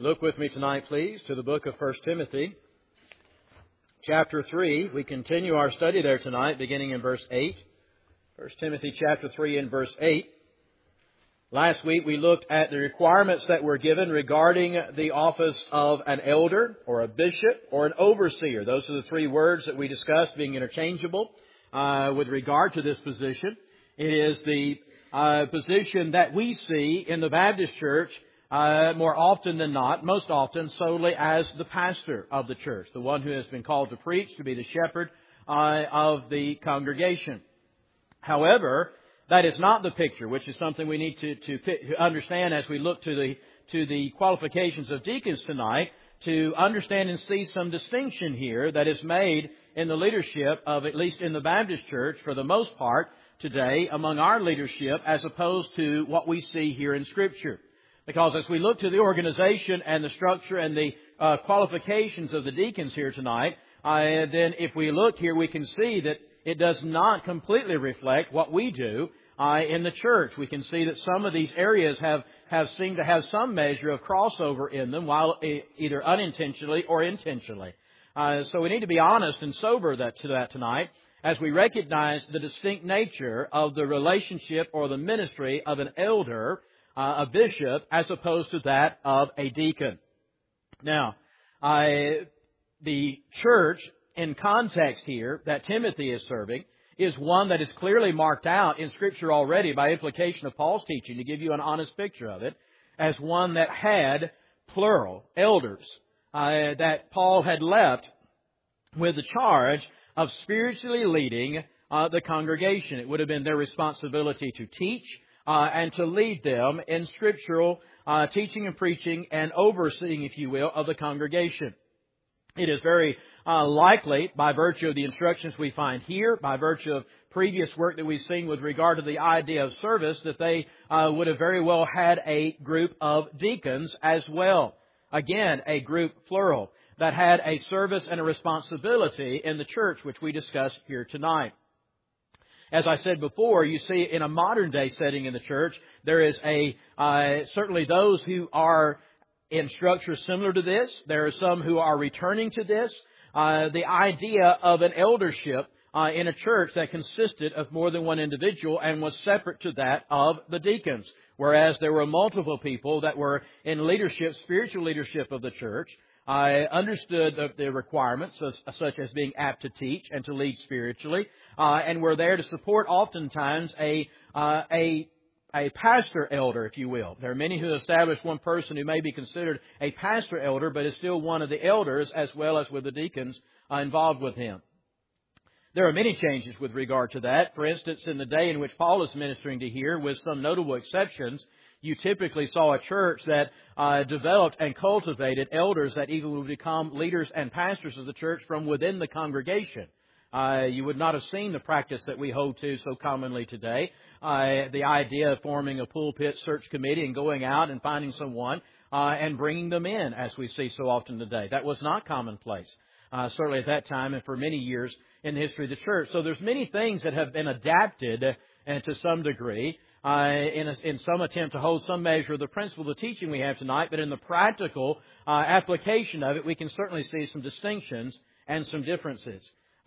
Look with me tonight, please, to the book of 1 Timothy, chapter 3. We continue our study there tonight, beginning in verse 8. 1 Timothy chapter 3 and verse 8. Last week we looked at the requirements that were given regarding the office of an elder, or a bishop, or an overseer. Those are the three words that we discussed being interchangeable with regard to this position. It is the position that we see in the Baptist church more often than not, most often, solely as the pastor of the church, the one who has been called to preach, to be the shepherd of the congregation. However, that is not the picture, which is something we need to understand as we look to the qualifications of deacons tonight, to understand and see some distinction here that is made in the leadership of, at least in the Baptist church, for the most part today, among our leadership, as opposed to what we see here in Scripture. Because as we look to the organization and the structure and the qualifications of the deacons here tonight, then if we look here, we can see that it does not completely reflect what we do in the church. We can see that some of these areas have seemed to have some measure of crossover in them, while either unintentionally or intentionally. So we need to be honest and sober to that tonight, as we recognize the distinct nature of the relationship or the ministry of an elder, a bishop, as opposed to that of a deacon. Now, the church, in context here, that Timothy is serving, is one that is clearly marked out in Scripture already by implication of Paul's teaching, to give you an honest picture of it, as one that had plural elders, that Paul had left with the charge of spiritually leading the congregation. It would have been their responsibility to teach and to lead them in scriptural teaching and preaching and overseeing, if you will, of the congregation. It is very likely, by virtue of the instructions we find here, by virtue of previous work that we've seen with regard to the idea of service, that they would have very well had a group of deacons as well. Again, a group plural, that had a service and a responsibility in the church, which we discussed here tonight. As I said before, you see in a modern day setting in the church, there is certainly those who are in structure similar to this. There are some who are returning to this. The idea of an eldership in a church that consisted of more than one individual and was separate to that of the deacons. Whereas there were multiple people that were in leadership, spiritual leadership of the church, understood the requirements, such as being apt to teach and to lead spiritually, and were there to support oftentimes a pastor elder, if you will. There are many who establish one person who may be considered a pastor elder, but is still one of the elders, as well as with the deacons involved with him. There are many changes with regard to that. For instance, in the day in which Paul is ministering to here, with some notable exceptions, you typically saw a church that developed and cultivated elders that even would become leaders and pastors of the church from within the congregation. You would not have seen the practice that we hold to so commonly today. The idea of forming a pulpit search committee and going out and finding someone and bringing them in, as we see so often today. That was not commonplace, certainly at that time and for many years in the history of the church. So there's many things that have been adapted to some degree in some attempt to hold some measure of the principle of the teaching we have tonight, but in the practical application of it, we can certainly see some distinctions and some differences.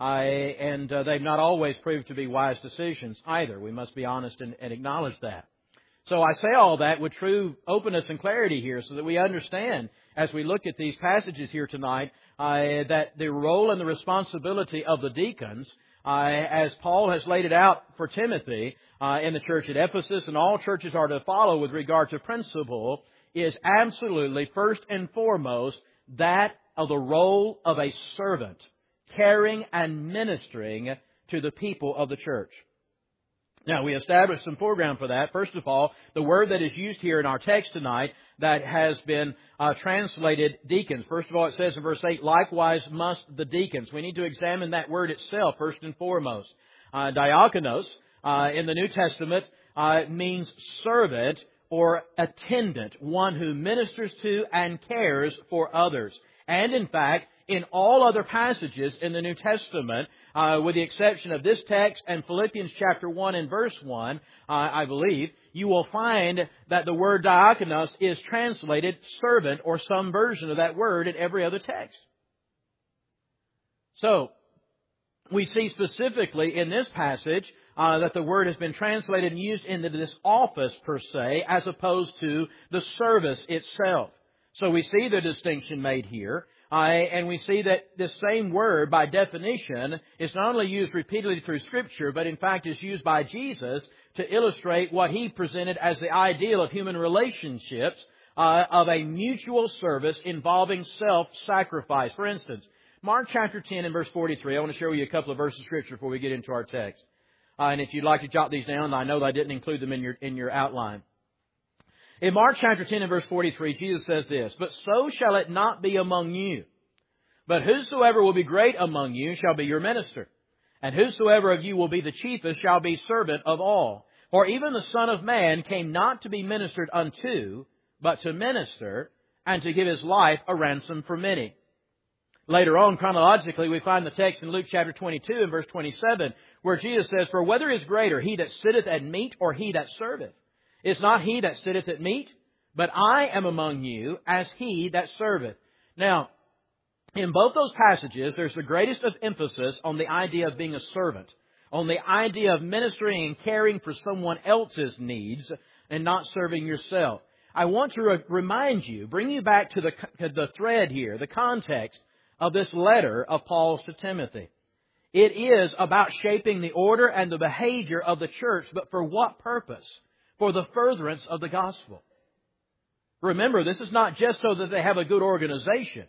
And they've not always proved to be wise decisions either. We must be honest and acknowledge that. So I say all that with true openness and clarity here, so that we understand, as we look at these passages here tonight, that the role and the responsibility of the deacons, as Paul has laid it out for Timothy in the church at Ephesus, and all churches are to follow with regard to principle, is absolutely first and foremost that of the role of a servant, caring and ministering to the people of the church. Now, we established some foreground for that. First of all, the word that is used here in our text tonight that has been translated deacons. First of all, it says in verse 8, likewise must the deacons. We need to examine that word itself first and foremost. Diakonos in the New Testament means servant or attendant, one who ministers to and cares for others. And in fact, in all other passages in the New Testament, with the exception of this text and Philippians chapter 1 and verse 1, I believe, you will find that the word diakonos is translated servant or some version of that word in every other text. So, we see specifically in this passage that the word has been translated and used into this office per se, as opposed to the service itself. So we see the distinction made here, and we see that this same word, by definition, is not only used repeatedly through Scripture, but in fact is used by Jesus to illustrate what He presented as the ideal of human relationships, of a mutual service involving self-sacrifice. For instance, Mark chapter 10 and verse 43. I want to share with you a couple of verses of Scripture before we get into our text. And if you'd like to jot these down, I know that I didn't include them in your outline. In Mark chapter 10 and verse 43, Jesus says this, "But so shall it not be among you. But whosoever will be great among you shall be your minister. And whosoever of you will be the chiefest shall be servant of all. For even the Son of Man came not to be ministered unto, but to minister, and to give His life a ransom for many." Later on, chronologically, we find the text in Luke chapter 22 and verse 27, where Jesus says, "For whether is greater, he that sitteth at meat or he that serveth? Is not he that sitteth at meat? But I am among you as he that serveth." Now, in both those passages, there's the greatest of emphasis on the idea of being a servant, on the idea of ministering and caring for someone else's needs and not serving yourself. I want to remind you, bring you back to the thread here, the context of this letter of Paul's to Timothy. It is about shaping the order and the behavior of the church, but for what purpose? For the furtherance of the gospel. Remember, this is not just so that they have a good organization.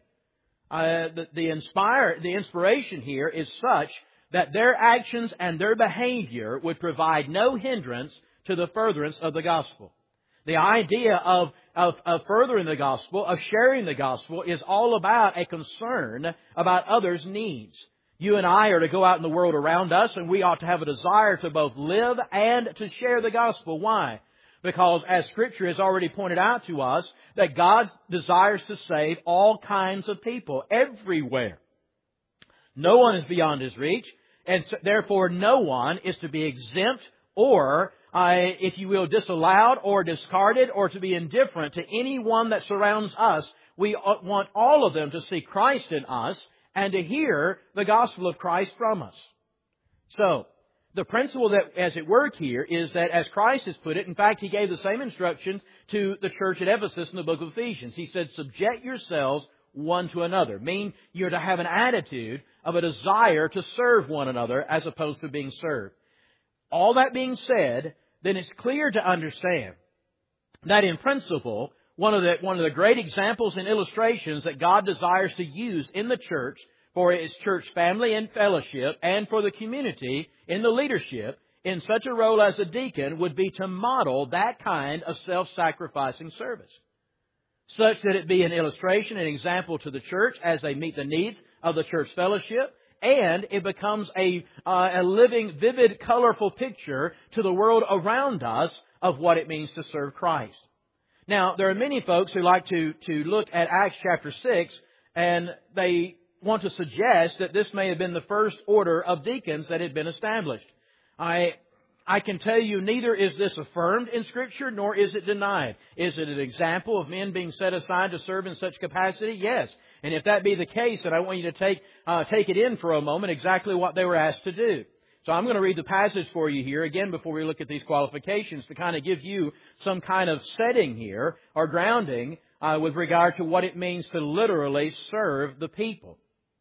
The inspiration here is such that their actions and their behavior would provide no hindrance to the furtherance of the gospel. The idea of furthering the gospel, of sharing the gospel, is all about a concern about others' needs. You and I are to go out in the world around us, and we ought to have a desire to both live and to share the gospel. Why? Because as Scripture has already pointed out to us, that God desires to save all kinds of people, everywhere. No one is beyond His reach, and so, therefore no one is to be exempt or, if you will, disallowed or discarded or to be indifferent to anyone that surrounds us. We want all of them to see Christ in us and to hear the gospel of Christ from us. So, the principle that, as it were here, is that as Christ has put it, in fact, He gave the same instructions to the church at Ephesus in the book of Ephesians. He said, "Subject yourselves one to another." Meaning you're to have an attitude of a desire to serve one another as opposed to being served. All that being said, then it's clear to understand that in principle, one of the great examples and illustrations that God desires to use in the church for His church family and fellowship and for the community in the leadership in such a role as a deacon would be to model that kind of self-sacrificing service, such that it be an illustration, an example to the church as they meet the needs of the church fellowship, and it becomes a living, vivid, colorful picture to the world around us of what it means to serve Christ. Now, there are many folks who like to look at Acts chapter 6, and they want to suggest that this may have been the first order of deacons that had been established. I can tell you neither is this affirmed in Scripture, nor is it denied. Is it an example of men being set aside to serve in such capacity? Yes. And if that be the case, then I want you to take it in for a moment exactly what they were asked to do. So I'm going to read the passage for you here again before we look at these qualifications to kind of give you some kind of setting here or grounding with regard to what it means to literally serve the people.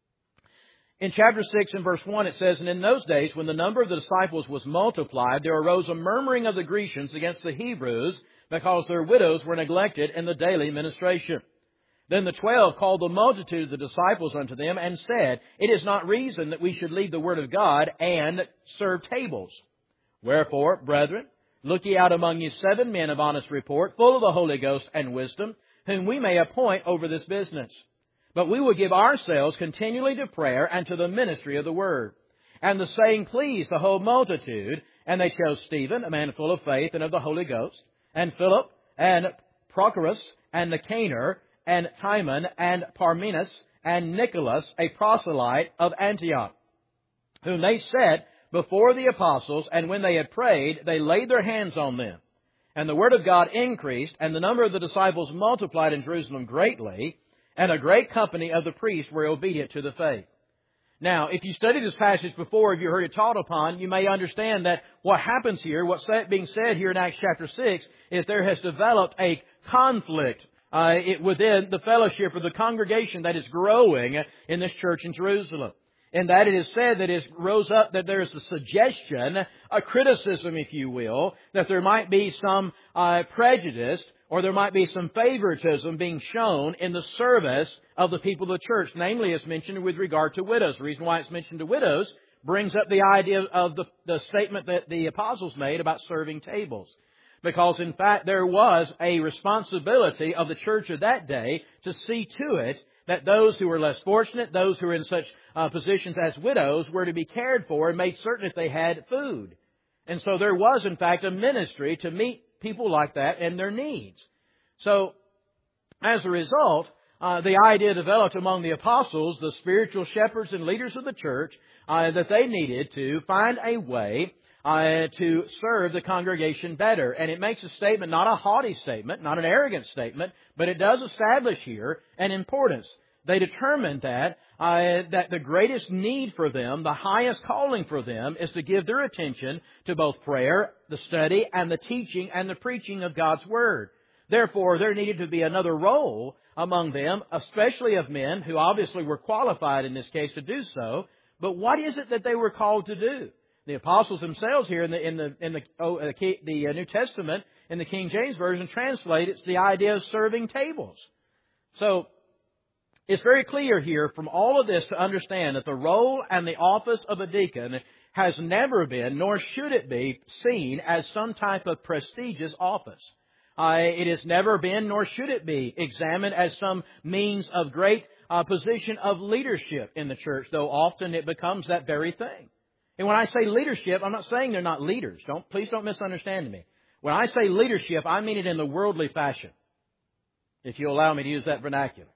In chapter 6 and verse 1 it says, "And in those days when the number of the disciples was multiplied, there arose a murmuring of the Grecians against the Hebrews because their widows were neglected in the daily ministration. Then the 12 called the multitude of the disciples unto them and said, It is not reason that we should leave the word of God and serve tables. Wherefore, brethren, look ye out among you 7 men of honest report, full of the Holy Ghost and wisdom, whom we may appoint over this business. But we will give ourselves continually to prayer and to the ministry of the word. And the saying pleased the whole multitude, and they chose Stephen, a man full of faith and of the Holy Ghost, and Philip, and Prochorus, and Nicanor, and Timon, and Parmenas, and Nicholas, a proselyte of Antioch, whom they set before the apostles, and when they had prayed, they laid their hands on them. And the word of God increased, and the number of the disciples multiplied in Jerusalem greatly, and a great company of the priests were obedient to the faith. Now, if you studied this passage before, if you heard it taught upon, you may understand that what happens here, what's being said here in Acts chapter 6, is there has developed a conflict within the fellowship or the congregation that is growing in this church in Jerusalem. And that it is said that it rose up that there is a suggestion, a criticism, if you will, that there might be some prejudice or there might be some favoritism being shown in the service of the people of the church. Namely, it's mentioned with regard to widows. The reason why it's mentioned to widows brings up the idea of the statement that the apostles made about serving tables. Because, in fact, there was a responsibility of the church of that day to see to it that those who were less fortunate, those who were in such positions as widows, were to be cared for and made certain that they had food. And so there was, in fact, a ministry to meet people like that and their needs. So, as a result, the idea developed among the apostles, the spiritual shepherds and leaders of the church, that they needed to find a way to serve the congregation better. And it makes a statement, not a haughty statement, not an arrogant statement, but it does establish here an importance. They determined that the greatest need for them, the highest calling for them, is to give their attention to both prayer, the study, and the teaching and the preaching of God's Word. Therefore, there needed to be another role among them, especially of men who obviously were qualified in this case to do so. But what is it that they were called to do? The apostles themselves here in the New Testament, in the King James Version, translate it's the idea of serving tables. So, it's very clear here from all of this to understand that the role and the office of a deacon has never been, nor should it be, seen as some type of prestigious office. It has never been, nor should it be, examined as some means of great position of leadership in the church, though often it becomes that very thing. And when I say leadership, I'm not saying they're not leaders. Please don't misunderstand me. When I say leadership, I mean it in the worldly fashion, if you allow me to use that vernacular.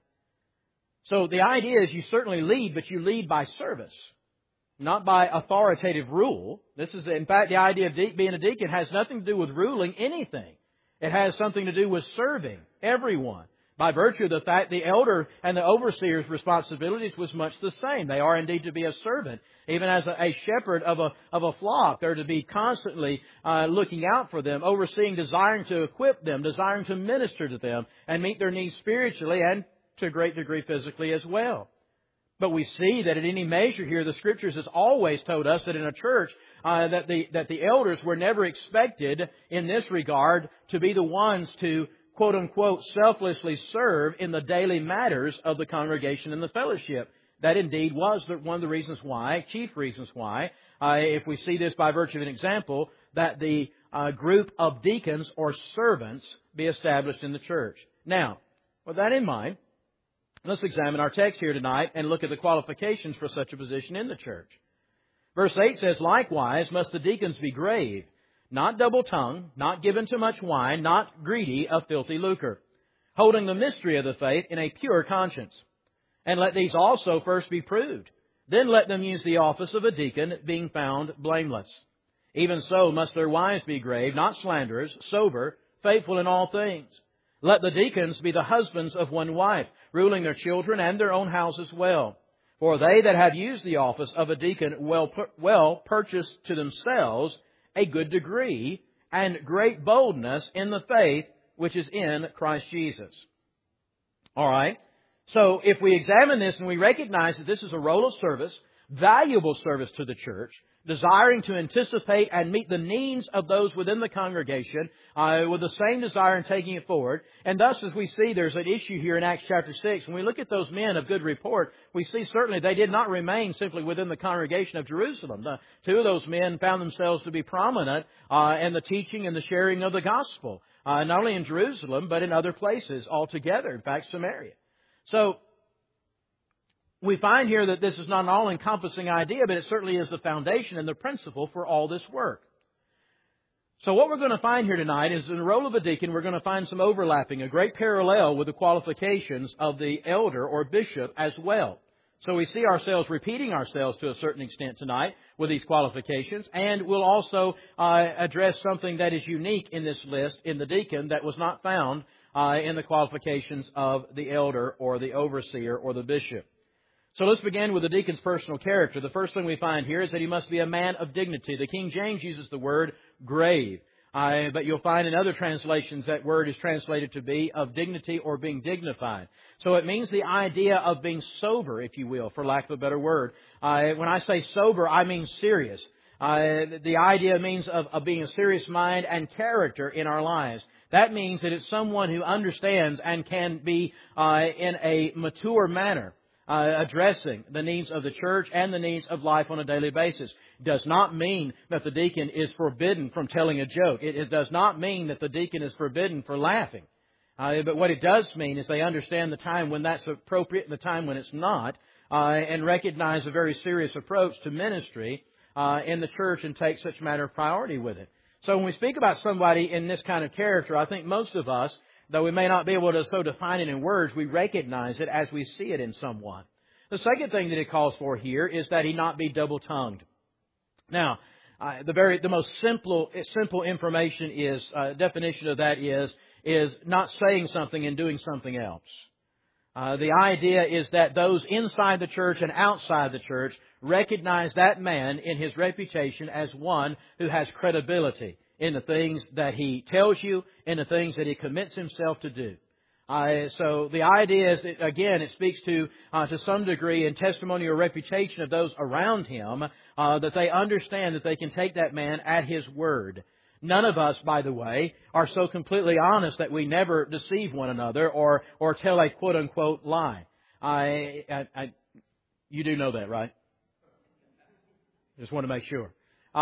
So the idea is you certainly lead, but you lead by service, not by authoritative rule. This is, in fact, the idea of being a deacon has nothing to do with ruling anything. It has something to do with serving everyone. By virtue of the fact the elder and the overseer's responsibilities was much the same. They are indeed to be a servant. Even as a shepherd of a flock, they're to be constantly looking out for them, overseeing, desiring to equip them, desiring to minister to them, and meet their needs spiritually and to a great degree physically as well. But we see that at any measure here, the Scriptures has always told us that in a church that the elders were never expected in this regard to be the ones to quote-unquote, selflessly serve in the daily matters of the congregation and the fellowship. That indeed was one of the reasons why, chief reasons why, if we see this by virtue of an example, that the group of deacons or servants be established in the church. Now, with that in mind, let's examine our text here tonight and look at the qualifications for such a position in the church. Verse 8 says, "Likewise must the deacons be grave, not double-tongued, not given to much wine, not greedy of filthy lucre, holding the mystery of the faith in a pure conscience. And let these also first be proved. Then let them use the office of a deacon, being found blameless. Even so must their wives be grave, not slanderers, sober, faithful in all things. Let the deacons be the husbands of one wife, ruling their children and their own houses well. For they that have used the office of a deacon well purchase to themselves a good degree and great boldness in the faith which is in Christ Jesus." All right. So if we examine this and we recognize that this is a role of service, valuable service to the church, desiring to anticipate and meet the needs of those within the congregation with the same desire in taking it forward. And thus, as we see, there's an issue here in Acts chapter 6. When we look at those men of good report, we see certainly they did not remain simply within the congregation of Jerusalem. Two of those men found themselves to be prominent in the teaching and the sharing of the gospel, not only in Jerusalem, but in other places altogether, in fact, Samaria. So, we find here that this is not an all-encompassing idea, but it certainly is the foundation and the principle for all this work. So what we're going to find here tonight is in the role of a deacon, we're going to find some overlapping, a great parallel with the qualifications of the elder or bishop as well. So we see ourselves repeating ourselves to a certain extent tonight with these qualifications, and we'll also address something that is unique in this list in the deacon that was not found in the qualifications of the elder or the overseer or the bishop. So let's begin with the deacon's personal character. The first thing we find here is that he must be a man of dignity. The King James uses the word grave. But you'll find in other translations that word is translated to be of dignity or being dignified. So it means the idea of being sober, if you will, for lack of a better word. When I say sober, I mean serious. The idea means of being a serious mind and character in our lives. That means that it's someone who understands and can be in a mature manner addressing the needs of the church and the needs of life on a daily basis. It does not mean that the deacon is forbidden from telling a joke. It does not mean that the deacon is forbidden for laughing. But what it does mean is they understand the time when that's appropriate and the time when it's not, and recognize a very serious approach to ministry in the church and take such matter of priority with it. So when we speak about somebody in this kind of character, I think most of us, though we may not be able to so define it in words, we recognize it as we see it in someone. The second thing that it calls for here is that he not be double-tongued. Now, the most simple information is definition of that is not saying something and doing something else. The idea is that those inside the church and outside the church recognize that man in his reputation as one who has credibility in the things that he tells you, in the things that he commits himself to do. So the idea is that, again, it speaks to some degree in testimony or reputation of those around him, that they understand that they can take that man at his word. None of us, by the way, are so completely honest that we never deceive one another or tell a quote-unquote lie. You do know that, right? Just want to make sure.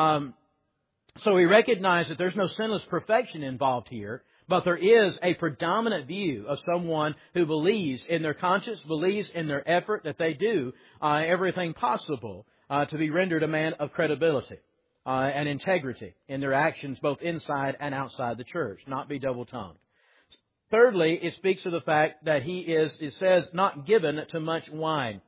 So we recognize that there's no sinless perfection involved here, but there is a predominant view of someone who believes in their conscience, believes in their effort that they do everything possible to be rendered a man of credibility and integrity in their actions both inside and outside the church, not be double-tongued. Thirdly, it speaks of the fact that he is, it says, not given to much wine.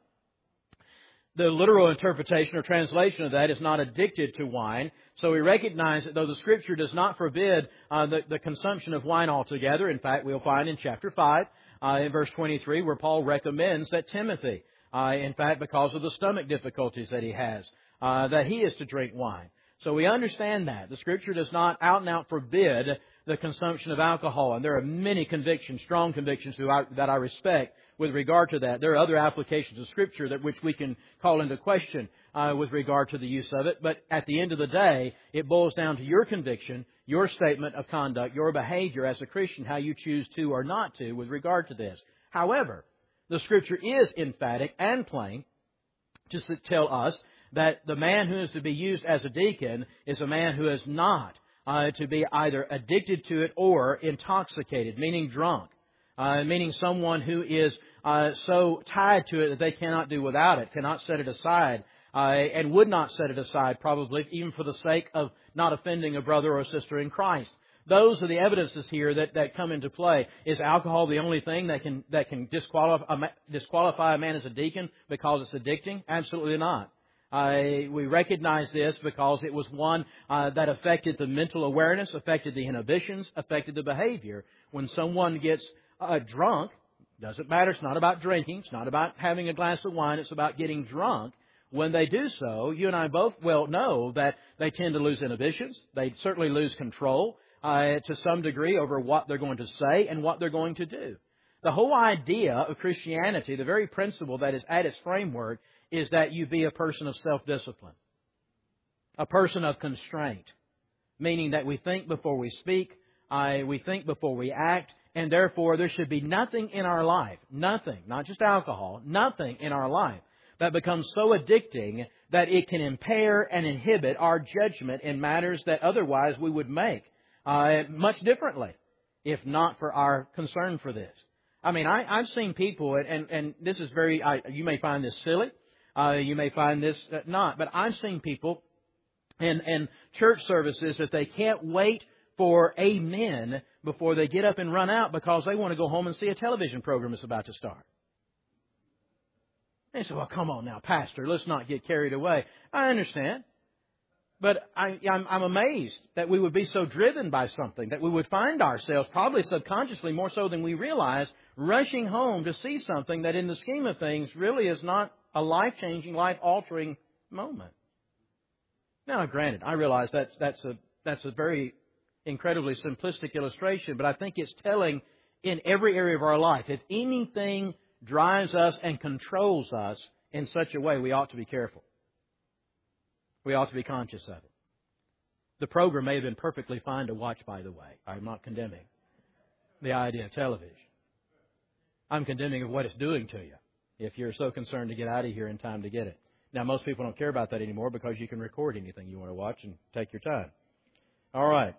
The literal interpretation or translation of that is not addicted to wine. So we recognize that though the Scripture does not forbid the consumption of wine altogether, in fact, we'll find in chapter 5, in verse 23, where Paul recommends that Timothy, in fact, because of the stomach difficulties that he has, that he is to drink wine. So we understand that. The Scripture does not out and out forbid the consumption of alcohol. And there are many convictions, strong convictions that I respect with regard to that. There are other applications of Scripture which we can call into question with regard to the use of it. But at the end of the day, it boils down to your conviction, your statement of conduct, your behavior as a Christian, how you choose to or not to with regard to this. However, the Scripture is emphatic and plain to tell us that the man who is to be used as a deacon is a man who is not to be either addicted to it or intoxicated, meaning drunk, meaning someone who is so tied to it that they cannot do without it, cannot set it aside, and would not set it aside probably even for the sake of not offending a brother or a sister in Christ. Those are the evidences here that come into play. Is alcohol the only thing that can disqualify a man as a deacon because it's addicting? Absolutely not. We recognize this because it was one that affected the mental awareness, affected the inhibitions, affected the behavior. When someone gets drunk, doesn't matter, it's not about drinking, it's not about having a glass of wine, it's about getting drunk. When they do so, you and I both well know that they tend to lose inhibitions. They certainly lose control to some degree over what they're going to say and what they're going to do. The whole idea of Christianity, the very principle that is at its framework, is that you be a person of self-discipline, a person of constraint, meaning that we think before we speak, we think before we act, and therefore there should be nothing in our life, nothing, not just alcohol, nothing in our life that becomes so addicting that it can impair and inhibit our judgment in matters that otherwise we would make much differently, if not for our concern for this. I mean, I've seen people, and this is very, you may find this silly, you may find this not, but I've seen people in church services that they can't wait for amen before they get up and run out because they want to go home and see a television program that's about to start. And he said, well, come on now, Pastor, let's not get carried away. I understand. But I'm amazed that we would be so driven by something, that we would find ourselves, probably subconsciously more so than we realize, rushing home to see something that in the scheme of things really is not a life-changing, life-altering moment. Now, granted, I realize that's a very incredibly simplistic illustration, but I think it's telling in every area of our life. If anything drives us and controls us in such a way, we ought to be careful. We ought to be conscious of it. The program may have been perfectly fine to watch, by the way. I'm not condemning the idea of television. I'm condemning of what it's doing to you if you're so concerned to get out of here in time to get it. Now, most people don't care about that anymore because you can record anything you want to watch and take your time. All right.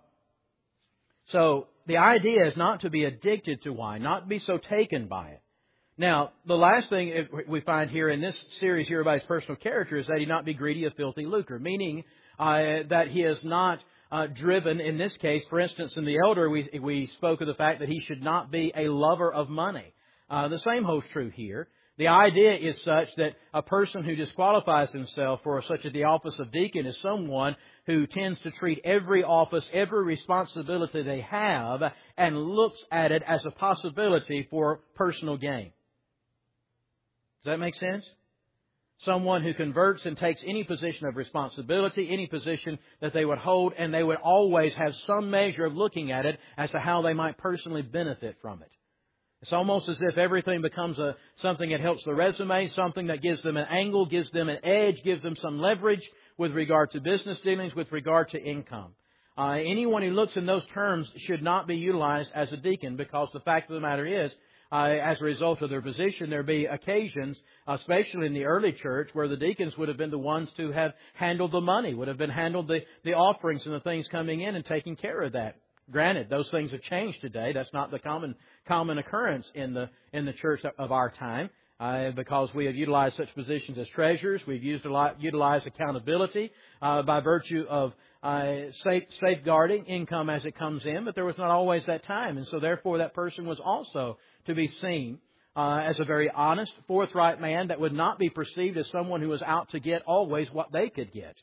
So the idea is not to be addicted to wine, not be so taken by it. Now, the last thing we find here in this series here about his personal character is that he not be greedy of filthy lucre, meaning that he is not driven, in this case, for instance, in the elder, we spoke of the fact that he should not be a lover of money. The same holds true here. The idea is such that a person who disqualifies himself for such the office of deacon is someone who tends to treat every office, every responsibility they have, and looks at it as a possibility for personal gain. Does that make sense? Someone who converts and takes any position of responsibility, any position that they would hold, and they would always have some measure of looking at it as to how they might personally benefit from it. It's almost as if everything becomes something that helps the resume, something that gives them an angle, gives them an edge, gives them some leverage with regard to business dealings, with regard to income. Anyone who looks in those terms should not be utilized as a deacon, because the fact of the matter is, as a result of their position, there be occasions, especially in the early church, where the deacons would have been the ones to have handled the money, would have been handled the offerings and the things coming in and taking care of that. Granted, those things have changed today. That's not the common occurrence in the church of our time, because we have utilized such positions as treasurers. We've utilized accountability by virtue of safeguarding income as it comes in, but there was not always that time, and so therefore that person was also to be seen as a very honest, forthright man that would not be perceived as someone who was out to get always what they could get.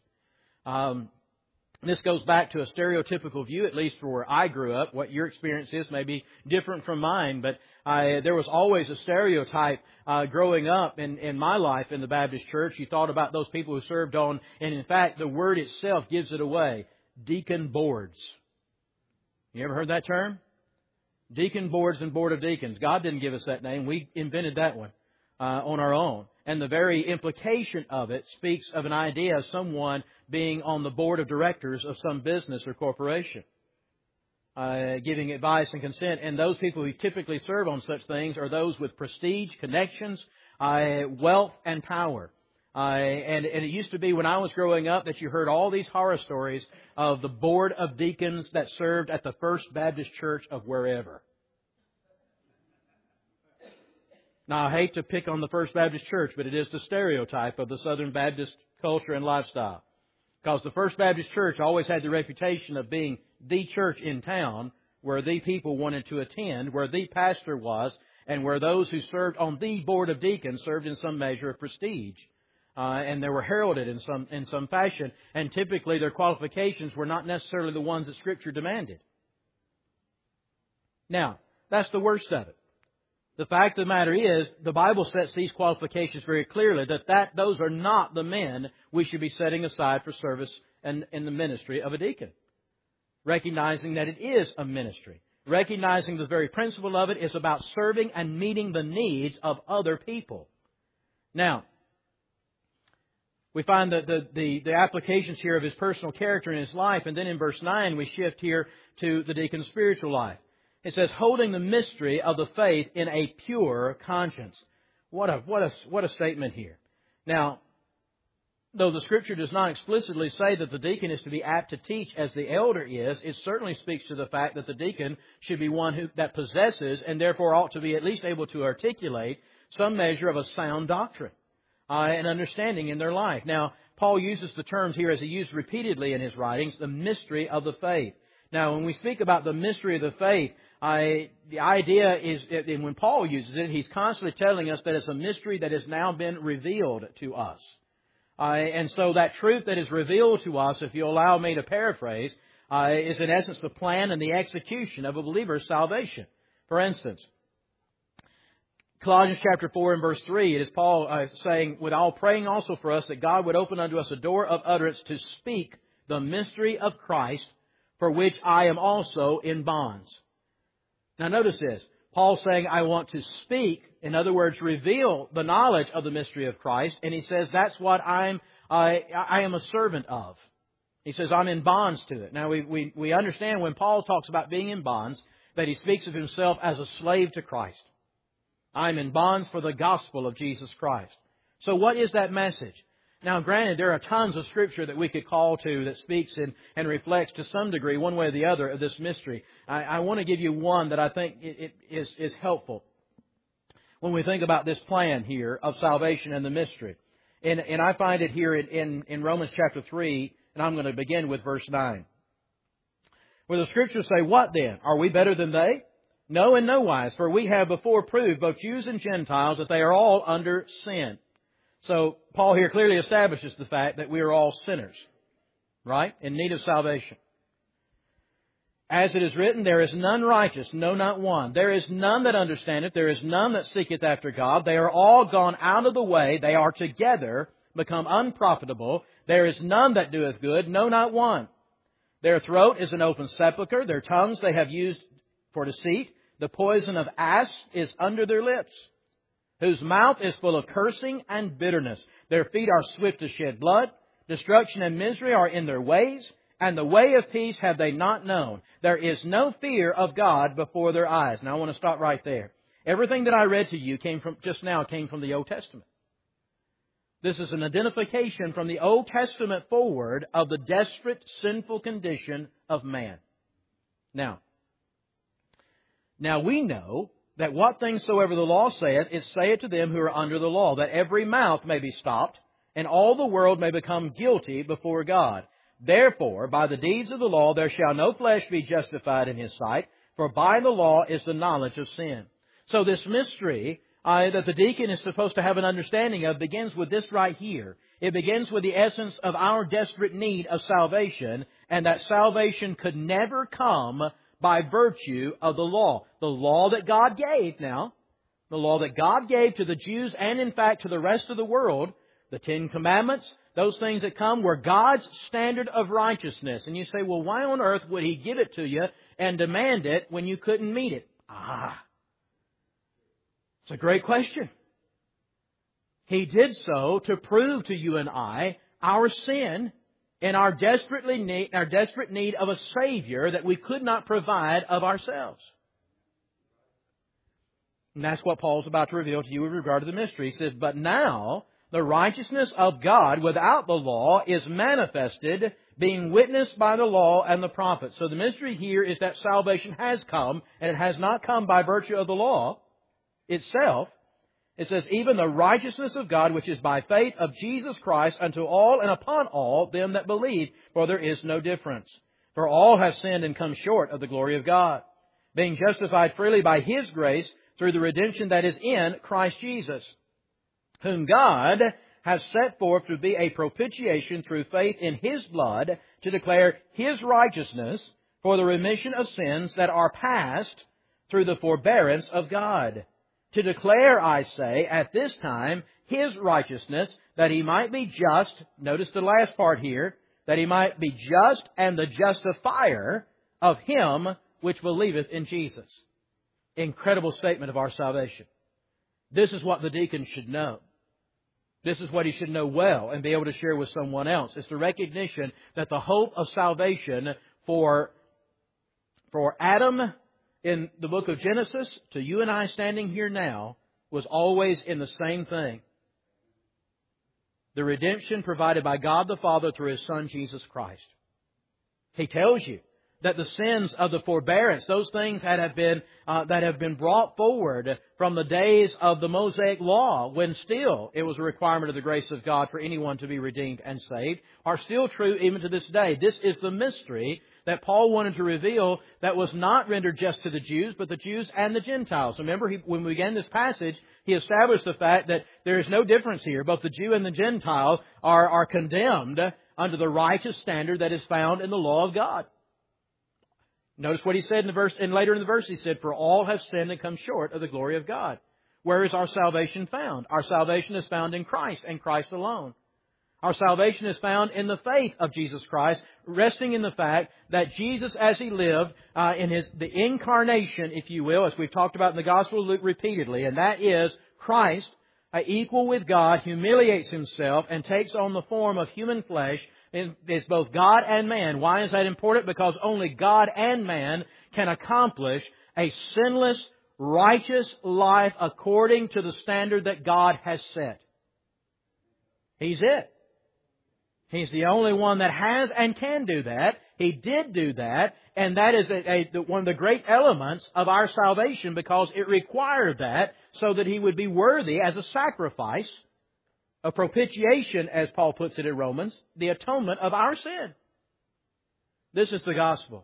This goes back to a stereotypical view, at least for where I grew up. What your experience is may be different from mine, but there was always a stereotype growing up in my life in the Baptist church. You thought about those people who served on, and in fact, the word itself gives it away, deacon boards. You ever heard that term? Deacon boards and board of deacons. God didn't give us that name. We invented that one on our own. And the very implication of it speaks of an idea of someone being on the board of directors of some business or corporation, giving advice and consent. And those people who typically serve on such things are those with prestige, connections, wealth, and power. And it used to be when I was growing up that you heard all these horror stories of the board of deacons that served at the First Baptist Church of wherever. Now, I hate to pick on the First Baptist Church, but it is the stereotype of the Southern Baptist culture and lifestyle. Because the First Baptist Church always had the reputation of being the church in town where the people wanted to attend, where the pastor was, and where those who served on the board of deacons served in some measure of prestige. And they were heralded in some fashion, and typically their qualifications were not necessarily the ones that Scripture demanded. Now, that's the worst of it. The fact of the matter is, the Bible sets these qualifications very clearly, that those are not the men we should be setting aside for service in the ministry of a deacon. Recognizing that it is a ministry. Recognizing the very principle of it is about serving and meeting the needs of other people. Now, we find the applications here of his personal character in his life, and then in verse 9 we shift here to the deacon's spiritual life. It says, holding the mystery of the faith in a pure conscience. What a statement here. Now, though the Scripture does not explicitly say that the deacon is to be apt to teach as the elder is, it certainly speaks to the fact that the deacon should be one that possesses and therefore ought to be at least able to articulate some measure of a sound doctrine and understanding in their life. Now, Paul uses the terms here as he used repeatedly in his writings, the mystery of the faith. Now, when we speak about the mystery of the faith, the idea is, and when Paul uses it, he's constantly telling us that it's a mystery that has now been revealed to us. And so that truth that is revealed to us, if you allow me to paraphrase, is in essence the plan and the execution of a believer's salvation. For instance, Colossians chapter 4 and verse 3, it is Paul saying, with all praying also for us that God would open unto us a door of utterance to speak the mystery of Christ, for which I am also in bonds. Now notice this. Paul's saying, I want to speak, in other words, reveal the knowledge of the mystery of Christ, and he says that's what I am a servant of. He says, I'm in bonds to it. Now we understand when Paul talks about being in bonds, that he speaks of himself as a slave to Christ. I'm in bonds for the gospel of Jesus Christ. So what is that message? Now, granted, there are tons of Scripture that we could call to that speaks and reflects to some degree, one way or the other, of this mystery. I want to give you one that I think is helpful when we think about this plan here of salvation and the mystery. And I find it here in Romans chapter 3, and I'm going to begin with verse 9. Where the Scriptures say, what then? Are we better than they? No, in no wise, for we have before proved, both Jews and Gentiles, that they are all under sin. So, Paul here clearly establishes the fact that we are all sinners, right? In need of salvation. As it is written, there is none righteous, no, not one. There is none that understandeth, there is none that seeketh after God. They are all gone out of the way, they are together become unprofitable. There is none that doeth good, no, not one. Their throat is an open sepulchre, their tongues they have used for deceit. The poison of asps is under their lips, whose mouth is full of cursing and bitterness. Their feet are swift to shed blood. Destruction and misery are in their ways, and the way of peace have they not known. There is no fear of God before their eyes. Now I want to stop right there. Everything that I read to you came from the Old Testament. This is an identification from the Old Testament forward of the desperate, sinful condition of man. Now we know that what things soever the law saith, it saith to them who are under the law, that every mouth may be stopped, and all the world may become guilty before God. Therefore, by the deeds of the law there shall no flesh be justified in His sight, for by the law is the knowledge of sin. So this mystery that the deacon is supposed to have an understanding of begins with this right here. It begins with the essence of our desperate need of salvation, and that salvation could never come by virtue of the law. The law that God gave now, the law that God gave to the Jews and in fact to the rest of the world, the Ten Commandments, those things that come were God's standard of righteousness. And you say, well, why on earth would He give it to you and demand it when you couldn't meet it? It's a great question. He did so to prove to you and I our sin and our desperate need of a Savior that we could not provide of ourselves. And that's what Paul's about to reveal to you with regard to the mystery. He says, but now the righteousness of God without the law is manifested, being witnessed by the law and the prophets. So the mystery here is that salvation has come, and it has not come by virtue of the law itself. It says, even the righteousness of God, which is by faith of Jesus Christ, unto all and upon all them that believe, for there is no difference. For all have sinned and come short of the glory of God, being justified freely by His grace through the redemption that is in Christ Jesus, whom God has set forth to be a propitiation through faith in His blood, to declare His righteousness for the remission of sins that are past through the forbearance of God. To declare, I say, at this time, His righteousness, that He might be just, notice the last part here, that He might be just and the justifier of him which believeth in Jesus. Incredible statement of our salvation. This is what the deacon should know. This is what he should know well and be able to share with someone else. It's the recognition that the hope of salvation for Adam in the book of Genesis to you and I standing here now was always in the same thing. The redemption provided by God the Father through His Son Jesus Christ. He tells you that the sins of the forbearance, those things that have been brought forward from the days of the Mosaic Law, when still it was a requirement of the grace of God for anyone to be redeemed and saved, are still true even to this day. This is the mystery that Paul wanted to reveal that was not rendered just to the Jews, but the Jews and the Gentiles. Remember, when we began this passage, he established the fact that there is no difference here. Both the Jew and the Gentile are condemned under the righteous standard that is found in the law of God. Notice what he said in the verse, and later in the verse he said, "For all have sinned and come short of the glory of God." Where is our salvation found? Our salvation is found in Christ and Christ alone. Our salvation is found in the faith of Jesus Christ, resting in the fact that Jesus, as He lived in the incarnation, if you will, as we've talked about in the Gospel of Luke repeatedly, and that is Christ, equal with God, humiliates Himself and takes on the form of human flesh. It's both God and man. Why is that important? Because only God and man can accomplish a sinless, righteous life according to the standard that God has set. He's it. He's the only one that has and can do that. He did do that, and that is one of the great elements of our salvation, because it required that so that He would be worthy as a sacrifice, a propitiation, as Paul puts it in Romans, the atonement of our sin. This is the gospel.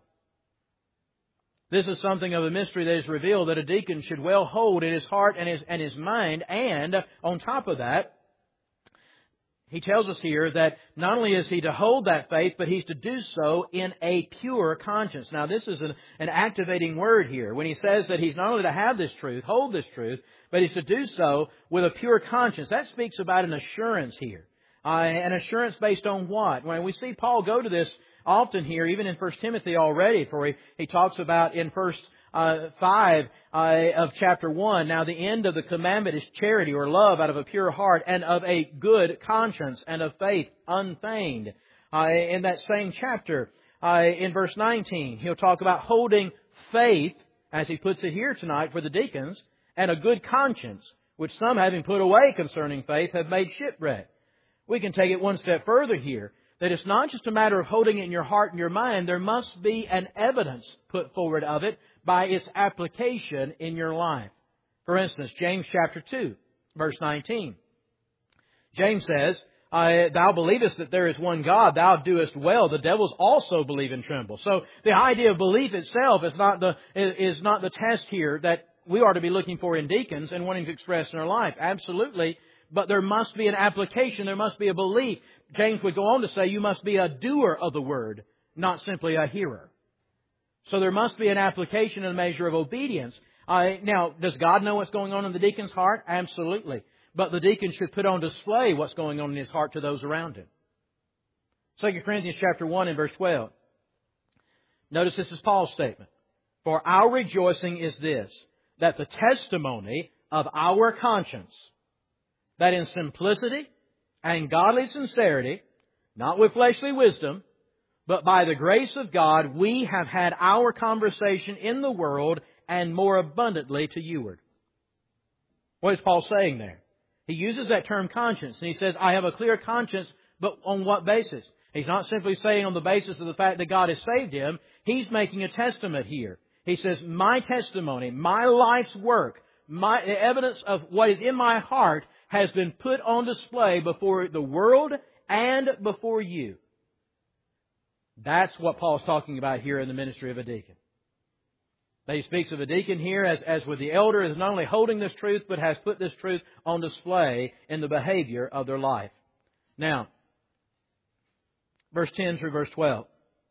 This is something of a mystery that is revealed that a deacon should well hold in his heart and his mind. And on top of that, he tells us here that not only is he to hold that faith, but he's to do so in a pure conscience. Now, this is an activating word here. When he says that he's not only to have this truth, hold this truth, but he's to do so with a pure conscience. That speaks about an assurance here. An assurance based on what? When we see Paul go to this often here, even in 1 Timothy already, for he talks about in verse 5 of chapter 1, "Now the end of the commandment is charity," or love, "out of a pure heart, and of a good conscience, and of faith unfeigned." In that same chapter, in verse 19, he'll talk about holding faith, as he puts it here tonight for the deacons, and a good conscience, which some, having put away concerning faith, have made shipwreck. We can take it one step further here, that it's not just a matter of holding it in your heart and your mind. There must be an evidence put forward of it by its application in your life. For instance, James chapter 2, verse 19. James says, "Thou believest that there is one God, thou doest well. The devils also believe and tremble." So the idea of belief itself is not the test here that we are to be looking for in deacons and wanting to express in our life. Absolutely. But there must be an application. There must be a belief. James would go on to say you must be a doer of the word, not simply a hearer. So there must be an application and a measure of obedience. Now, does God know what's going on in the deacon's heart? Absolutely. But the deacon should put on display what's going on in his heart to those around him. 2 Corinthians chapter 1 and verse 12. Notice this is Paul's statement. "For our rejoicing is this, that the testimony of our conscience, that in simplicity and godly sincerity, not with fleshly wisdom, but by the grace of God, we have had our conversation in the world, and more abundantly to youward." What is Paul saying there? He uses that term conscience, and he says, "I have a clear conscience," but on what basis? He's not simply saying on the basis of the fact that God has saved him. He's making a testament here. He says, my testimony, my life's work, the evidence of what is in my heart has been put on display before the world and before you. That's what Paul's talking about here in the ministry of a deacon. He speaks of a deacon here as with the elder, is not only holding this truth, but has put this truth on display in the behavior of their life. Now, verse 10 through verse 12.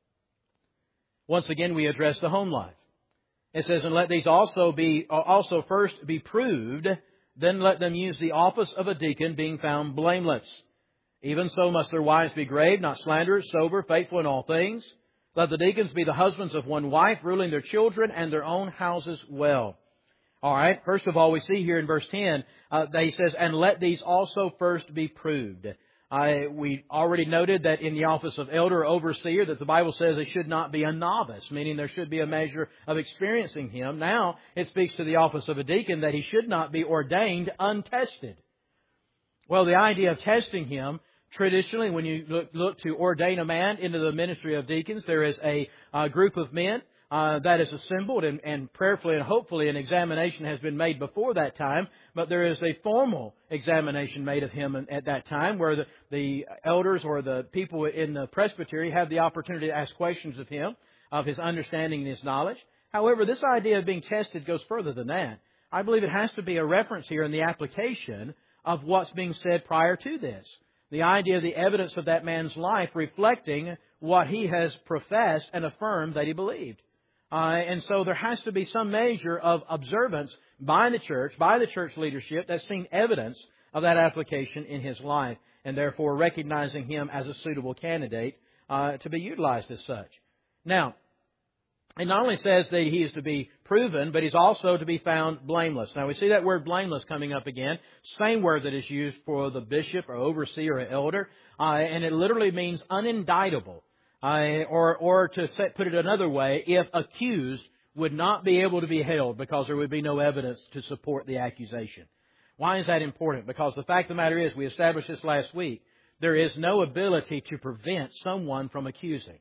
Once again, we address the home life. It says, "And let these also first be proved, then let them use the office of a deacon, being found blameless. Even so must their wives be grave, not slanderers, sober, faithful in all things. Let the deacons be the husbands of one wife, ruling their children and their own houses well." All right. First of all, we see here in verse 10, that he says, "And let these also first be proved." We already noted that in the office of elder or overseer that the Bible says they should not be a novice, meaning there should be a measure of experiencing him. Now, it speaks to the office of a deacon that he should not be ordained untested. Well, the idea of testing him, Traditionally, when you look to ordain a man into the ministry of deacons, there is a group of men that is assembled, and prayerfully and hopefully an examination has been made before that time, but there is a formal examination made of him at that time where the elders or the people in the presbytery have the opportunity to ask questions of him, of his understanding and his knowledge. However, this idea of being tested goes further than that. I believe it has to be a reference here in the application of what's being said prior to this. The idea of the evidence of that man's life reflecting what he has professed and affirmed that he believed. And so there has to be some measure of observance by the church leadership that's seen evidence of that application in his life, and therefore recognizing him as a suitable candidate to be utilized as such. Now, it not only says that he is to be proven, but he's also to be found blameless. Now, we see that word blameless coming up again. Same word that is used for the bishop or overseer or elder. And it literally means unindictable. Or to put it another way, if accused, would not be able to be held because there would be no evidence to support the accusation. Why is that important? Because the fact of the matter is, we established this last week, there is no ability to prevent someone from accusing.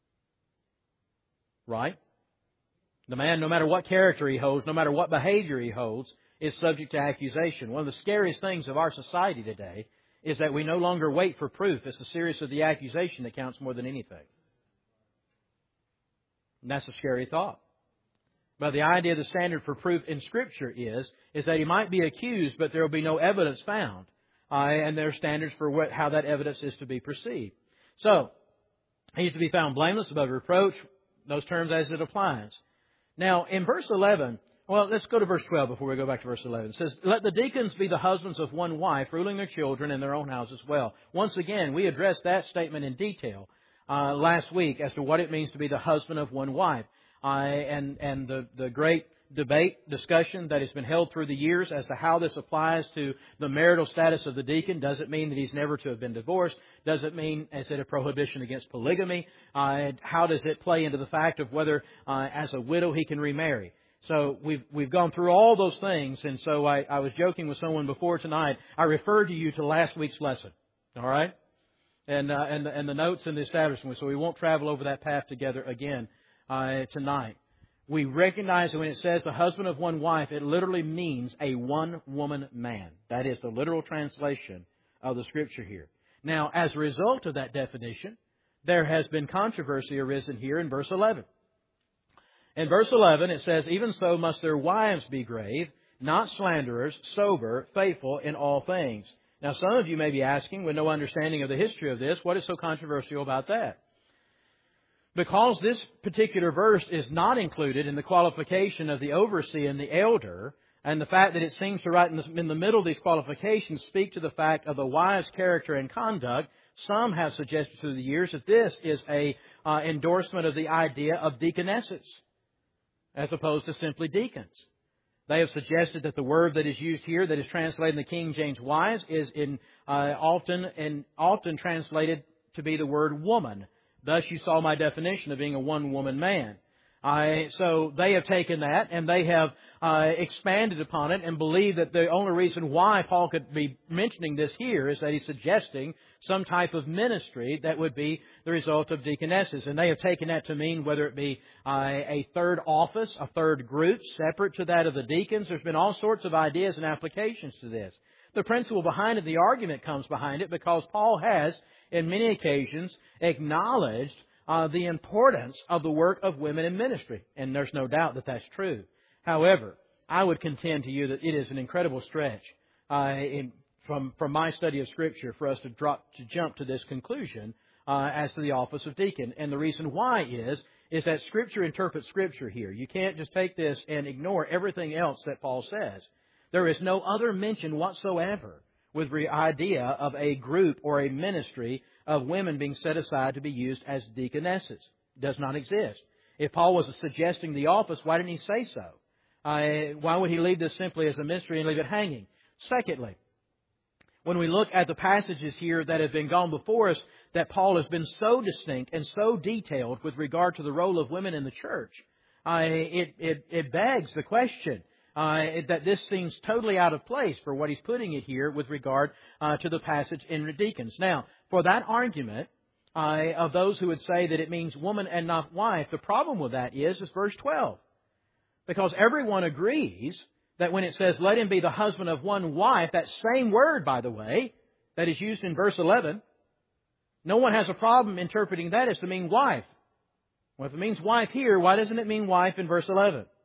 Right? The man, no matter what character he holds, no matter what behavior he holds, is subject to accusation. One of the scariest things of our society today is that we no longer wait for proof. It's the seriousness of the accusation that counts more than anything. And that's a scary thought. But the idea, the standard for proof in Scripture is that he might be accused, but there will be no evidence found. And there are standards for how that evidence is to be perceived. So, he is to be found blameless, above reproach, those terms as it applies. Now, in verse 11, well, let's go to verse 12 before we go back to verse 11. It says, "Let the deacons be the husbands of one wife, ruling their children in their own house as well." Once again, we addressed that statement in detail last week as to what it means to be the husband of one wife. And the great discussion that has been held through the years as to how this applies to the marital status of the deacon. Does it mean that he's never to have been divorced? Does it mean, is it a prohibition against polygamy? How does it play into the fact of whether, as a widow, he can remarry? So we've gone through all those things, and so I was joking with someone before tonight. I referred to you to last week's lesson, all right, and the notes in the establishment. So we won't travel over that path together again tonight. We recognize that when it says the husband of one wife, it literally means a one-woman man. That is the literal translation of the Scripture here. Now, as a result of that definition, there has been controversy arisen here in verse 11. In verse 11, it says, "Even so must their wives be grave, not slanderers, sober, faithful in all things." Now, some of you may be asking, with no understanding of the history of this, what is so controversial about that? Because this particular verse is not included in the qualification of the overseer and the elder, and the fact that it seems to right in the middle of these qualifications speak to the fact of the wife's character and conduct, some have suggested through the years that this is a endorsement of the idea of deaconesses, as opposed to simply deacons. They have suggested that the word that is used here, that is translated in the King James wives, is often translated to be the word woman. Thus you saw my definition of being a one-woman man. So they have taken that and they have expanded upon it and believe that the only reason why Paul could be mentioning this here is that he's suggesting some type of ministry that would be the result of deaconesses. And they have taken that to mean whether it be a third office, a third group, separate to that of the deacons. There's been all sorts of ideas and applications to this. The principle behind it, the argument comes behind it, because Paul has, in many occasions, acknowledged the importance of the work of women in ministry. And there's no doubt that that's true. However, I would contend to you that it is an incredible stretch from my study of Scripture for us to jump to this conclusion as to the office of deacon. And the reason why is that Scripture interprets Scripture here. You can't just take this and ignore everything else that Paul says. There is no other mention whatsoever with the idea of a group or a ministry of women being set aside to be used as deaconesses. It does not exist. If Paul was suggesting the office, why didn't he say so? Why would he leave this simply as a mystery and leave it hanging? Secondly, when we look at the passages here that have been gone before us, that Paul has been so distinct and so detailed with regard to the role of women in the church, it begs the question that this seems totally out of place for what he's putting it here with regard to the passage in the deacons. Now, for that argument of those who would say that it means woman and not wife, the problem with that is verse 12. Because everyone agrees that when it says, let him be the husband of one wife, that same word, by the way, that is used in verse 11, no one has a problem interpreting that as to mean wife. Well, if it means wife here, why doesn't it mean wife in verse 11? Does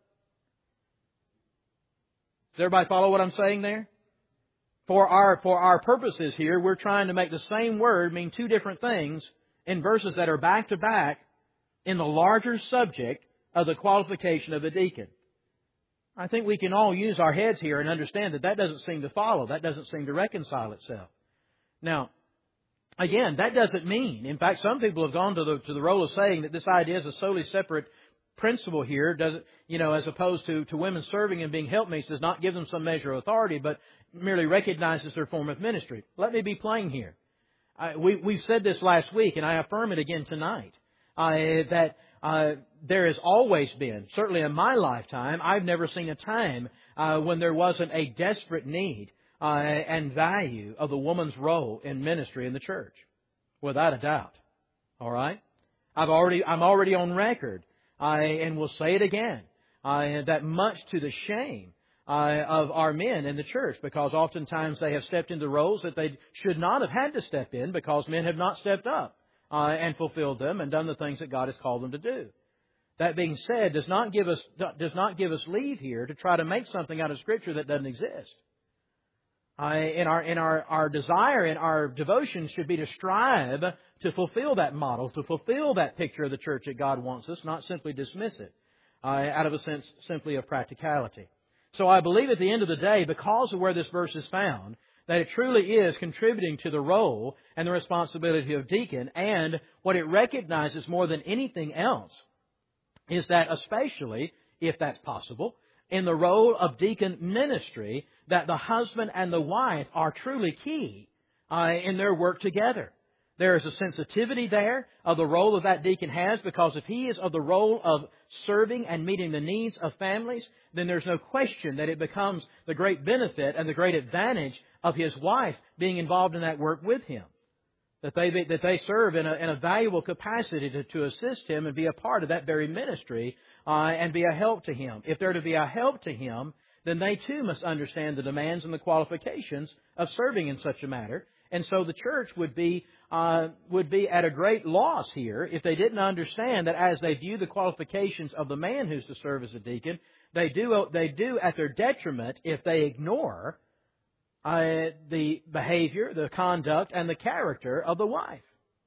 everybody follow what I'm saying there? For our purposes here, we're trying to make the same word mean two different things in verses that are back to back in the larger subject of the qualification of the deacon. I think we can all use our heads here and understand that doesn't seem to follow. That doesn't seem to reconcile itself. Now, again, that doesn't mean, in fact, some people have gone to the role of saying that this idea is a solely separate principle here, doesn't, as opposed to women serving and being helpmates, does not give them some measure of authority, but merely recognizes their form of ministry. Let me be plain here. We said this last week, and I affirm it again tonight, that there has always been, certainly in my lifetime, I've never seen a time when there wasn't a desperate need and value of the woman's role in ministry in the church, without a doubt. All right, I'm already on record, and will say it again, that much to the shame of our men in the church, because oftentimes they have stepped into roles that they should not have had to step in because men have not stepped up and fulfilled them and done the things that God has called them to do. That being said, does not give us leave here to try to make something out of Scripture that doesn't exist. In our desire and our devotion should be to strive to fulfill that model, to fulfill that picture of the church that God wants us, not simply dismiss it out of a sense simply of practicality. So I believe at the end of the day, because of where this verse is found, that it truly is contributing to the role and the responsibility of deacon, and what it recognizes more than anything else is that, especially, if that's possible, in the role of deacon ministry, that the husband and the wife are truly key in their work together. There is a sensitivity there of the role that that deacon has, because if he is of the role of serving and meeting the needs of families, then there's no question that it becomes the great benefit and the great advantage of his wife being involved in that work with him. That they serve in a valuable capacity to assist him and be a part of that very ministry and be a help to him. If they're to be a help to him, then they too must understand the demands and the qualifications of serving in such a matter. And so the church would be at a great loss here if they didn't understand that as they view the qualifications of the man who's to serve as a deacon, they do at their detriment if they ignore the behavior, the conduct, and the character of the wife.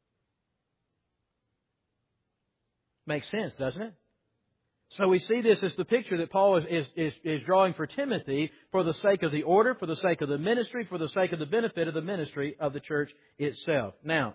Makes sense, doesn't it? So we see this as the picture that Paul is drawing for Timothy for the sake of the order, for the sake of the ministry, for the sake of the benefit of the ministry of the church itself. Now,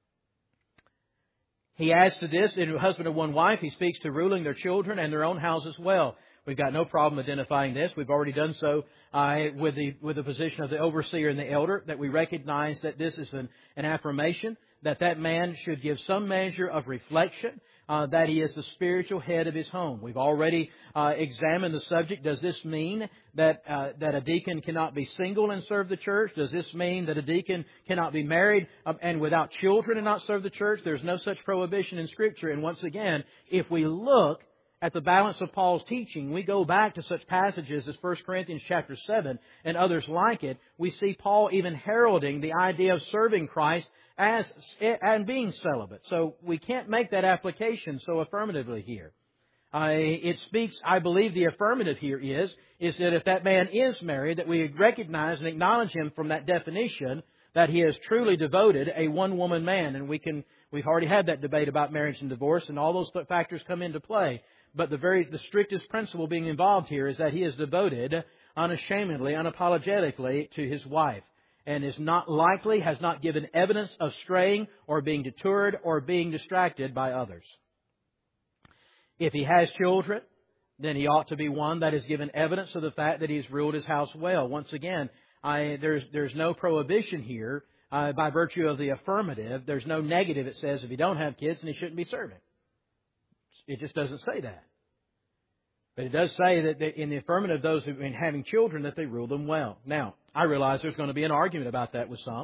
he adds to this, in husband of one wife, he speaks to ruling their children and their own house as well. We've got no problem identifying this. We've already done so with the position of the overseer and the elder, that we recognize that this is an affirmation, that man should give some measure of reflection, that he is the spiritual head of his home. We've already examined the subject. Does this mean that a deacon cannot be single and serve the church? Does this mean that a deacon cannot be married and without children and not serve the church? There's no such prohibition in Scripture. And once again, if we look at the balance of Paul's teaching, we go back to such passages as 1 Corinthians chapter 7 and others like it, we see Paul even heralding the idea of serving Christ and being celibate. So we can't make that application so affirmatively here. It speaks, I believe the affirmative here is that if that man is married, that we recognize and acknowledge him from that definition that he is truly devoted, a one-woman man. And we've already had that debate about marriage and divorce, and all those factors come into play. But the strictest principle being involved here is that he is devoted unashamedly, unapologetically to his wife, and is not likely, has not given evidence of straying or being deterred or being distracted by others. If he has children, then he ought to be one that has given evidence of the fact that he's ruled his house well. Once again, there's no prohibition here by virtue of the affirmative. There's no negative. It says if he don't have kids, then he shouldn't be serving. It just doesn't say that. But it does say that in the affirmative, those who are having children, that they rule them well. Now, I realize there's going to be an argument about that with some.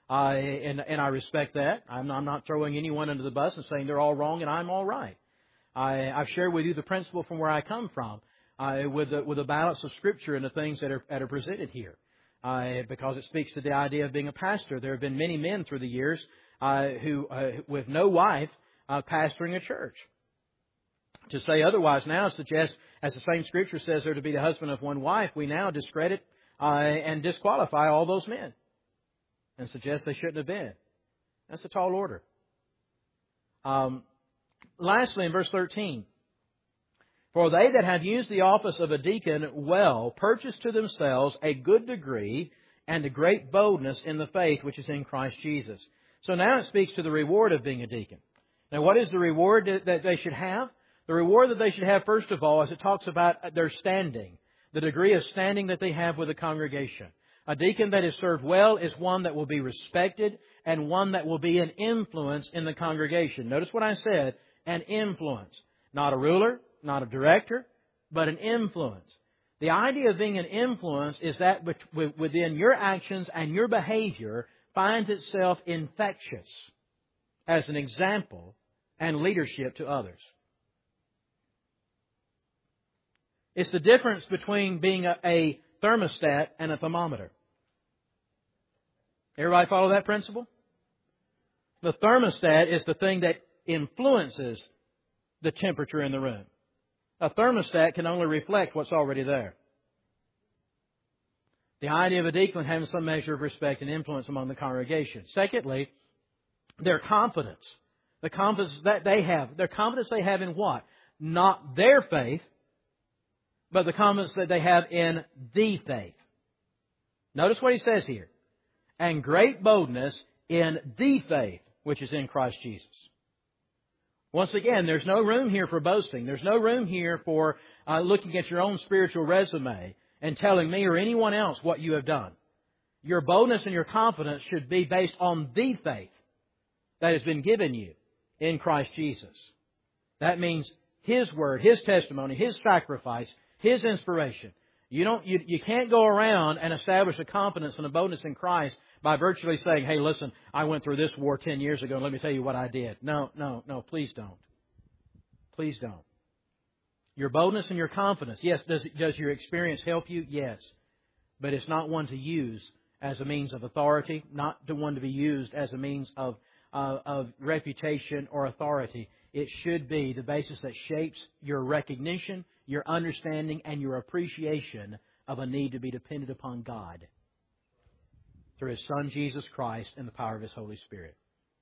And I respect that. I'm not throwing anyone under the bus and saying they're all wrong and I'm all right. I've shared with you the principle from where I come from, with the balance of Scripture and the things that are presented here, because it speaks to the idea of being a pastor. There have been many men through the years who, with no wife, pastoring a church. To say otherwise now suggests, as the same Scripture says, they're to be the husband of one wife. We now discredit and disqualify all those men and suggest they shouldn't have been. That's a tall order. Lastly, in verse 13, for they that have used the office of a deacon well purchase to themselves a good degree and a great boldness in the faith which is in Christ Jesus. So now it speaks to the reward of being a deacon. Now, what is the reward that they should have? The reward that they should have, first of all, is it talks about their standing, the degree of standing that they have with the congregation. A deacon that is served well is one that will be respected and one that will be an influence in the congregation. Notice what I said, an influence. Not a ruler, not a director, but an influence. The idea of being an influence is that within your actions and your behavior finds itself infectious as an example and leadership to others. It's the difference between being a thermostat and a thermometer. Everybody follow that principle? The thermostat is the thing that influences the temperature in the room. A thermostat can only reflect what's already there. The idea of a deacon having some measure of respect and influence among the congregation. Secondly, their confidence. The confidence that they have. Their confidence they have in what? Not their faith, but the confidence that they have in the faith. Notice what he says here. And great boldness in the faith which is in Christ Jesus. Once again, there's no room here for boasting. There's no room here for looking at your own spiritual resume and telling me or anyone else what you have done. Your boldness and your confidence should be based on the faith that has been given you in Christ Jesus. That means His Word, His testimony, His sacrifice, His inspiration. You can't go around and establish a confidence and a boldness in Christ by virtually saying, hey, listen, I went through this war 10 years ago, and let me tell you what I did. No, please don't. Please don't. Your boldness and your confidence, yes, does your experience help you? Yes. But it's not one to use as a means of authority, not one to be used as a means of reputation or authority. It should be the basis that shapes your recognition, your understanding, and your appreciation of a need to be dependent upon God through His Son, Jesus Christ, and the power of His Holy Spirit.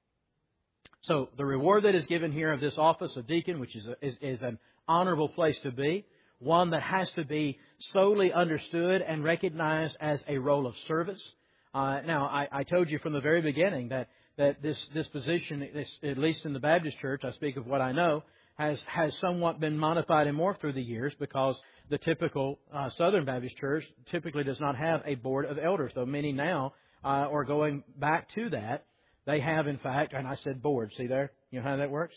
So the reward that is given here of this office of deacon, which is an honorable place to be, one that has to be solely understood and recognized as a role of service. Now, I told you from the very beginning that this position, at least in the Baptist Church, I speak of what I know, has somewhat been modified and morphed through the years, because the typical Southern Baptist Church typically does not have a board of elders, though many now are going back to that. They have, in fact, and I said board, see there? You know how that works?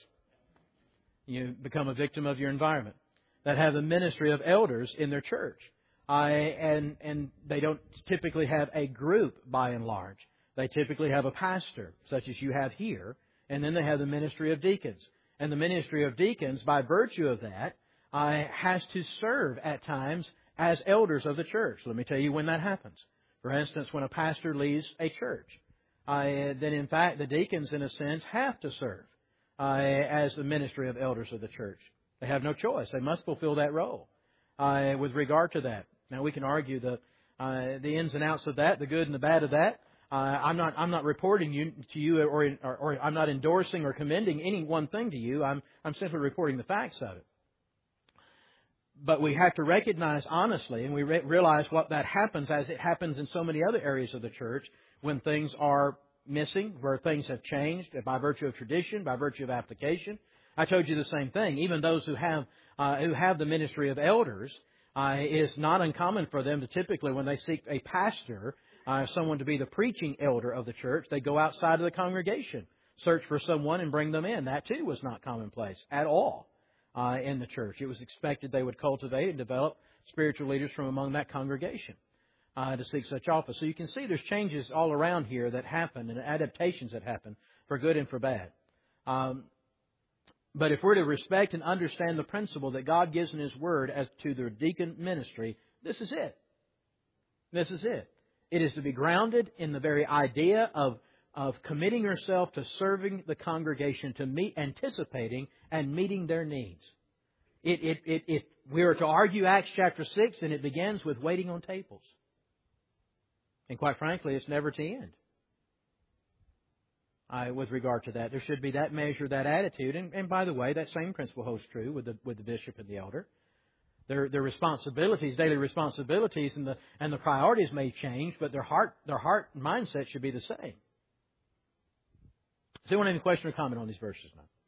You become a victim of your environment. That have the ministry of elders in their church. And they don't typically have a group by and large. They typically have a pastor, such as you have here, and then they have the ministry of deacons. And the ministry of deacons, by virtue of that, has to serve at times as elders of the church. Let me tell you when that happens. For instance, when a pastor leaves a church, then in fact the deacons, in a sense, have to serve as the ministry of elders of the church. They have no choice. They must fulfill that role with regard to that. Now, we can argue the ins and outs of that, the good and the bad of that. I'm not reporting to you, or I'm not endorsing or commending any one thing to you. I'm simply reporting the facts of it. But we have to recognize honestly, and we realize what that happens, as it happens in so many other areas of the church, when things are missing, where things have changed by virtue of tradition, by virtue of application. I told you the same thing. Even those who have the ministry of elders, it is not uncommon for them to typically, when they seek a pastor, someone to be the preaching elder of the church, they go outside of the congregation, search for someone and bring them in. That too was not commonplace at all in the church. It was expected they would cultivate and develop spiritual leaders from among that congregation. to seek such office. So you can see there's changes all around here that happen and adaptations that happen for good and for bad. But if we're to respect and understand the principle that God gives in His Word as to the deacon ministry, this is it. This is it. It is to be grounded in the very idea of committing yourself to serving the congregation, to anticipating and meeting their needs. If we are to argue Acts chapter 6, and it begins with waiting on tables. And quite frankly, it's never to end. With regard to that, there should be that measure, that attitude. And by the way, that same principle holds true with the bishop and the elder. Their responsibilities, daily responsibilities, and the priorities may change, but their heart mindset should be the same. Does anyone have any question or comment on these verses now?